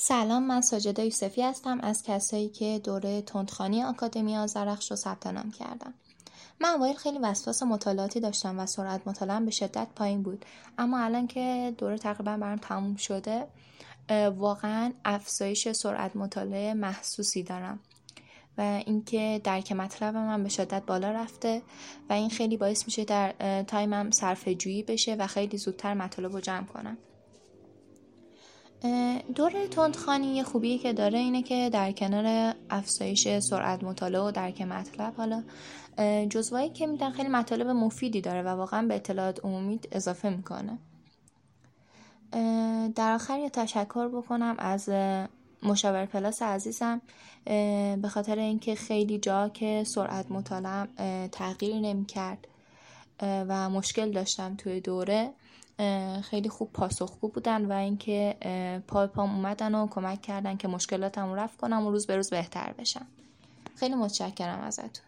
سلام، من ساجده یوسفی هستم از کسایی که دوره تندخوانی آکادمی آذرخش رو ثبت نام کردم. من اوایل خیلی وسواس مطالعاتی داشتم و سرعت مطالعه‌ام به شدت پایین بود، اما الان که دوره تقریبا برام تموم شده واقعا افزایش سرعت مطالعه محسوسی دارم و اینکه درک مطلب من به شدت بالا رفته و این خیلی باعث میشه در تایمم صرفه‌جویی بشه و خیلی زودتر مطالب رو جمع کنم. دوره تندخوانی یه خوبی که داره اینه که در کنار افزایش سرعت مطالعه و درک مطلب حالا جزوهایی که میدن خیلی مطالب مفیدی داره و واقعا به اطلاعات عمومی اضافه میکنه. در آخر یه تشکر بکنم از مشاور پلاس عزیزم به خاطر اینکه خیلی جا که سرعت مطالعه تغییر نمی‌کرد و مشکل داشتم توی دوره خیلی خوب پاسخگو بودن و اینکه پام اومدن و کمک کردن که مشکلاتم رو رفع کنم و روز به روز بهتر بشم. خیلی متشکرم ازتون.